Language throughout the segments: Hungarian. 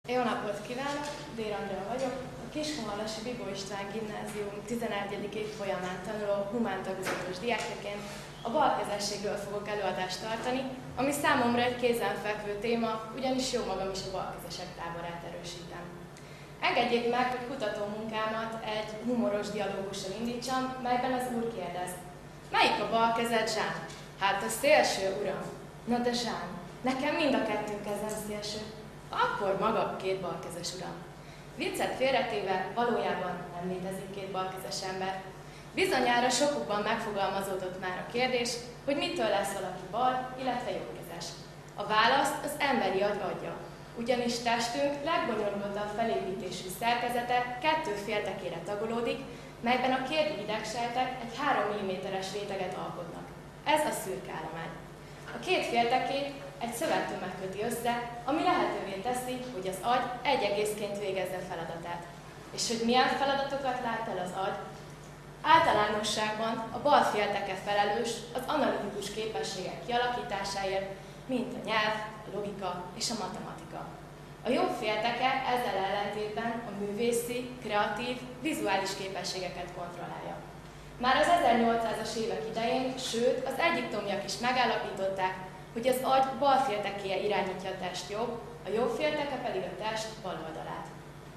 Jó napot kívánok! Dér Andrea vagyok. A Kiskunhalasi Bibó István Gimnázium 11. évfolyamán tanuló humántagozatos diákjaként a balkezességről fogok előadást tartani, ami számomra egy kézenfekvő téma, ugyanis jó magam is a balkezesek táborát erősítem. Engedjék meg, hogy kutatómunkámat egy humoros dialógussal indítsam, melyben az úr kérdez: melyik a balkezed, Zsán? Hát a szélső, uram. Na de Zsán, nekem mind a kettő kezem szélső. Akkor maga két balkezes, uram. Viccet félretéve valójában nem létezik két balkezes ember. Bizonyára sokukban megfogalmazódott már a kérdés, hogy mitől lesz valaki bal, illetve jobbkezes. A választ az emberi agy adja, ugyanis testünk legbonyolultabb felépítésű szerkezete kettő féltekére tagolódik, melyben a kérdi idegsejtek egy 3 mm-es réteget alkotnak. Ez a szürkállomány. A két féltekét egy szövettömeg köti össze, ami lehetővé teszi, hogy az agy egy egészként végezze feladatát. És hogy milyen feladatokat lát el az agy? Általánosságban a bal félteke felelős az analitikus képességek kialakításáért, mint a nyelv, a logika és a matematika. A jobb félteke ezzel ellentétben a művészi, kreatív, vizuális képességeket kontrollálja. Már az 1800-as évek idején, sőt az egyiptomiak is megállapították, hogy az agy bal féltekéje irányítja a test a jobb félteke pedig a test bal oldalát.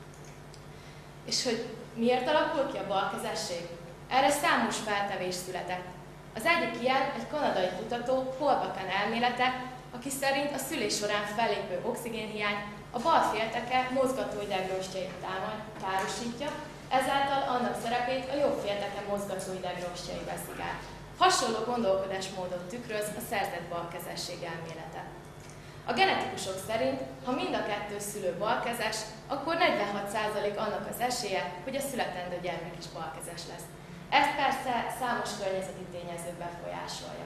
És hogy miért alakul ki a balkezesség? Erre számos feltevés született. Az egyik ilyen egy kanadai kutató, Paul Bakan elmélete, aki szerint a szülés során fellépő oxigénhiány a bal félteke mozgató idegrostjait károsítja, ezáltal annak szerepét a jobb félteke mozgató idegrostjai veszik át. Hasonló gondolkodásmódot tükröz a szerzett balkezesség elmélete. A genetikusok szerint, ha mind a kettő szülő balkezes, akkor 46% annak az esélye, hogy a születendő gyermek is balkezes lesz. Ezt persze számos környezeti tényező befolyásolja.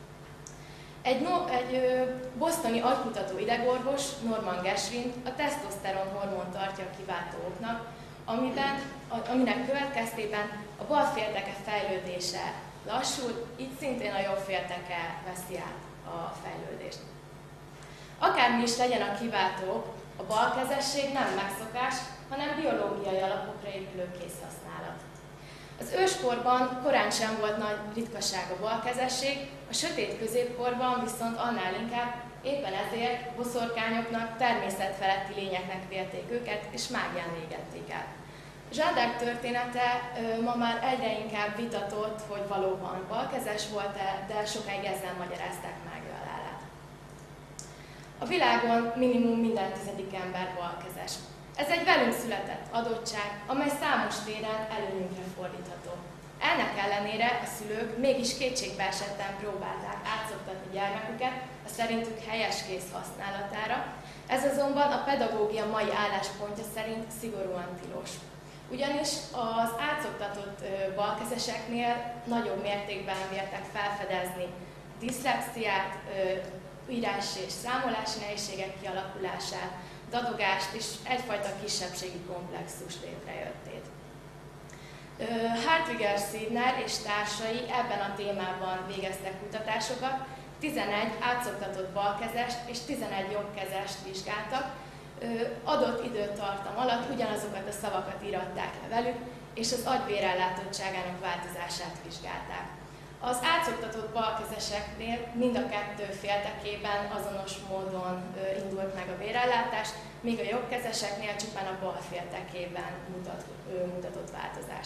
Egy bostoni agykutató idegorvos, Norman Geschwind a tesztoszteron hormont tartja kiváltó oknak, aminek következtében a bal félteke fejlődése lassul, így szintén a jobb félteke veszi át a fejlődést. Akármi is legyen a kiváltó, a balkezesség nem megszokás, hanem biológiai alapokra épülő kézhasználat. Az őskorban korán sem volt nagy ritkaság a balkezesség, a sötét középkorban viszont annál inkább, éppen ezért boszorkányoknak, természetfeletti lényeknek vélték őket, és mágián égették el. Jeanne d'Arc története ma már egyre inkább vitatott, hogy valóban balkezes volt-e, de sokáig ezzel magyarázták meg a halálát. A világon minimum minden 10. ember balkezes. Ez egy velünk született adottság, amely számos téren előnyünkre fordítható. Ennek ellenére a szülők mégis kétségbeesetten próbálták átszoktatni gyermeküket a szerintük helyes kéz használatára, ez azonban a pedagógia mai álláspontja szerint szigorúan tilos. Ugyanis az átszoktatott balkezeseknél nagyobb mértékben véltek felfedezni diszlexiát, írás és számolási nehézségek kialakulását, dadogást és egyfajta kisebbségi komplexus létrejöttét. Hartwiger Sidner és társai ebben a témában végeztek kutatásokat, 11 átszoktatott balkezest és 11 jobbkezest vizsgáltak, adott időtartam alatt ugyanazokat a szavakat íratták le velük, és az agy vérellátottságának változását vizsgálták. Az átszoktatott balkezeseknél mind a kettő féltekében azonos módon indult meg a vérellátás, míg a jobbkezeseknél csupán a bal féltekében mutatott változás.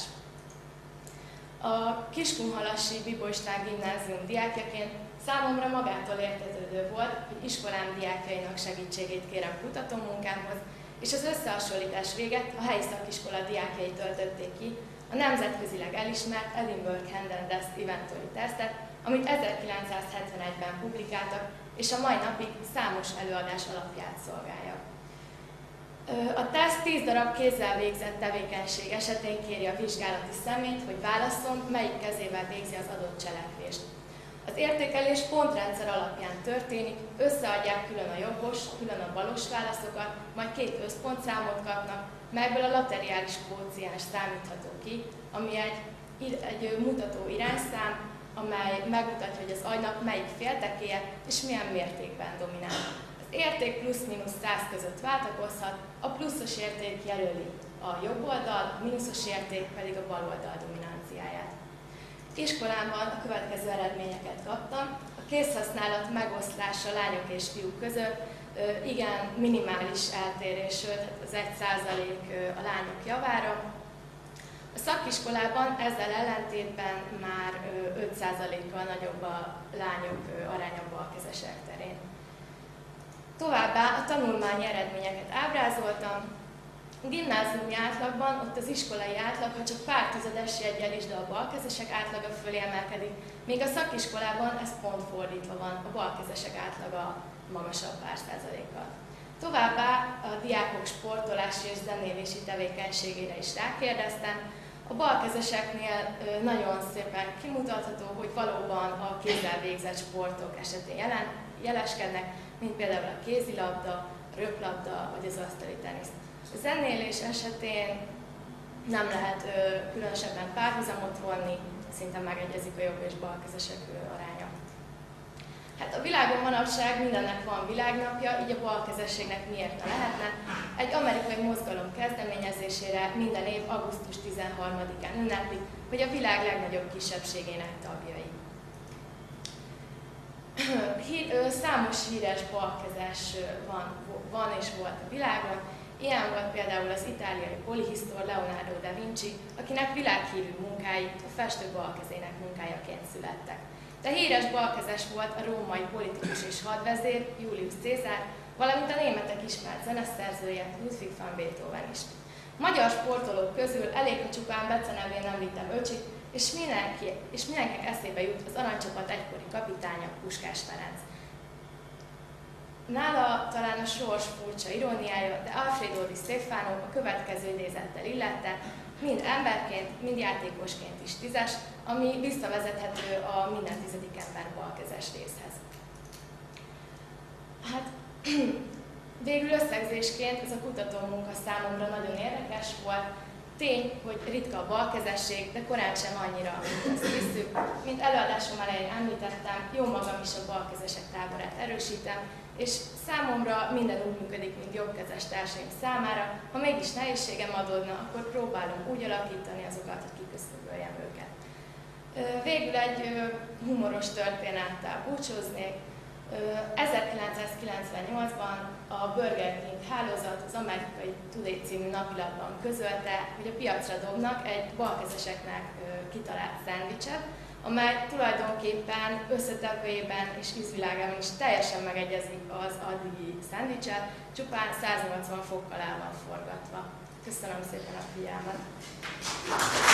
A Kiskunhalasi Bibó István Gimnázium diákjaként számomra magától értetődő volt, hogy iskolám diákjainak segítségét kérem kutatómunkámhoz, és az összehasonlítás véget a helyi szakiskola diákjai töltötték ki a nemzetközileg elismert Edinburgh Hand and Desk Inventory tesztet, amit 1971-ben publikáltak, és a mai napig számos előadás alapját szolgálja. A teszt 10 darab kézzel végzett tevékenység esetén kéri a vizsgálati személyt, hogy válasszon, melyik kezével végzi az adott cselekvést. Az értékelés pontrendszer alapján történik, összeadják külön a jobbos, külön a balos válaszokat, majd 2 összpontszámot kapnak, melyből a lateriális kvóciens számítható ki, ami egy mutató irányszám, amely megmutatja, hogy az agynak melyik féltekéje és milyen mértékben dominál. Az érték plusz-minusz 100 között váltakozhat, a pluszos érték jelöli a jobb oldal, a mínuszos érték pedig a bal oldal dominanciáját. Iskolámban a következő eredményeket kaptam. A kézhasználat megoszlása lányok és fiúk között igen minimális eltérés, tehát az 1% a lányok javára. A szakiskolában ezzel ellentétben már 5%-kal nagyobb a lányok aránya a balkezesek terén. Továbbá a tanulmányi eredményeket ábrázoltam. A gimnáziumi átlagban, ott az iskolai átlag, ha csak pár tizedes jeggyel is, de a balkezesek átlaga fölé emelkedik, míg a szakiskolában ez pont fordítva van, a balkezesek átlaga magasabb pár százalékkal. Továbbá a diákok sportolási és zenélési tevékenységére is rákérdeztem. A balkezeseknél nagyon szépen kimutatható, hogy valóban a kézzel végzett sportok esetén jeleskednek, mint például a kézilabda, a röplabda vagy az asztali tenisz. A zenélés esetén nem lehet különösebben párhuzamot vonni, szinte megegyezik a jobb és balkezesek aránya. Hát a világon manapság mindennek van világnapja, így a balkezességnek miért ne lehetne. Egy amerikai mozgalom kezdeményezésére minden év augusztus 13-án ünneplik, hogy a világ legnagyobb kisebbségének tagjai. Számos híres balkezes van és volt a világon. Ilyen volt például az itáliai polihisztor Leonardo da Vinci, akinek világhírű munkái a festő balkezének munkájaként születtek. De híres balkezes volt a római politikus és hadvezér Julius Caesar, valamint a németek ismert zeneszerzője Ludwig van Beethoven is. Magyar sportolók közül elég, ha csupán Bece nevén említem öcsit, és mindenkinek eszébe jut az aranycsapat egykori kapitánya, Puskás Ferenc. Nála talán a sors furcsa iróniája, de Alfredo Di Stefano a következő idézettel illette, mind emberként, mind játékosként is 10-es, ami visszavezethető a minden 10. ember balkezes részhez. Hát, végül összegzésként ez a kutatómunka számomra nagyon érdekes volt. Tény, hogy ritka a balkezesség, de korán sem annyira, mint ezt hiszük. Mint előadásom elején említettem, jó magam is a balkezesek táborát erősítem, és számomra minden úgy működik, mint jobbkezes társaim számára. Ha mégis nehézségem adódna, akkor próbálom úgy alakítani azokat, hogy kiküszöböljem őket. Végül egy humoros történettel búcsúznék. 1998-ban a Burger King hálózat az amerikai Today című napilapban közölte, hogy a piacra dobnak egy balkezeseknek kitalált szendvicset, amely tulajdonképpen összetevőjében és ízvilágában is teljesen megegyezik az addigi szendvicset, csupán 180 fokkal el van forgatva. Köszönöm szépen a figyelmet!